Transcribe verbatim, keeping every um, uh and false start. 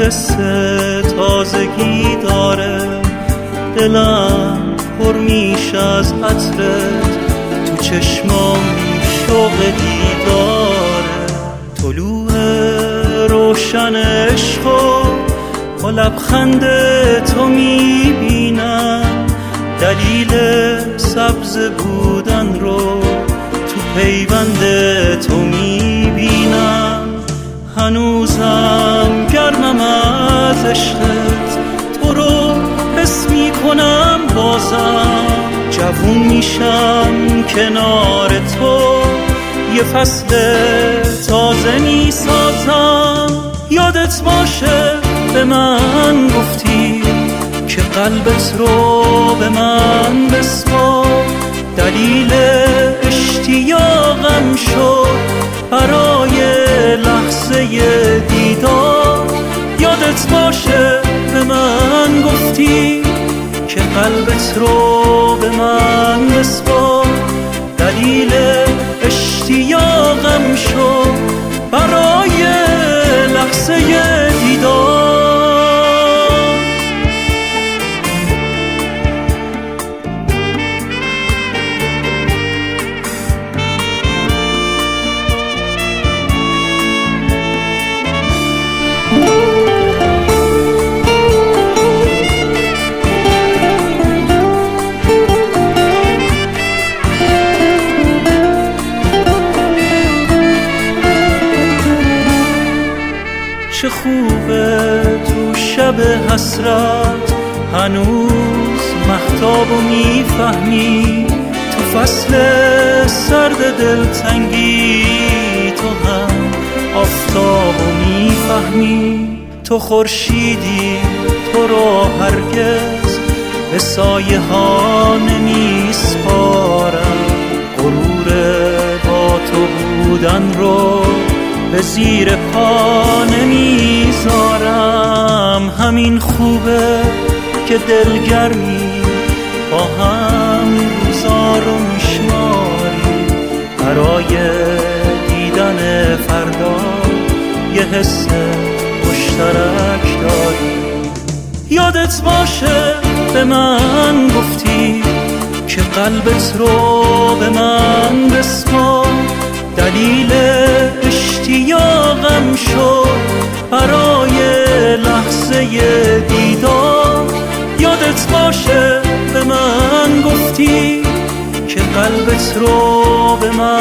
حس تازگی داره، دلم پر میشه از عطرت، تو چشمام شوق دیداره. طلوع روشن عشقو با لبخند تو میبینم، دلیل سبز بودن رو تو پیوند تو میبینم. هنوزم گرمم از عشقت، تو رو حس میکنم بازم. جوون میشم کنار تو، یه فصل تازه میسازم. یادت باشه به من گفتی که قلبت رو به من بسپار، دلیل اشتیاقم شد برای لحظه دیدار. یادت باشه به من گفتی که قلبت رو به من بسپار، دلیل اشتیاقم شد برای لحظه دیدار. چه خوبه تو شب حسرت هنوز مهتابو میفهمی، تو فصل سرد دلتنگی تو هم آفتابو میفهمی. تو خورشیدی تو رو هرگز به سایه ها نمیسپارم، غرور با تو بودن رو به زیر پا نمیذارم. همین خوبه که دلگرمی با هم روزا رو میشماری، برای دیدن فردا یه حس مشترک داری. یادت باشه به من گفتی که قلبت رو به من بسپار، دلیل اشتیاقم شد برای لحظه دیدار. یادت باشه به من گفتی که قلبت رو به من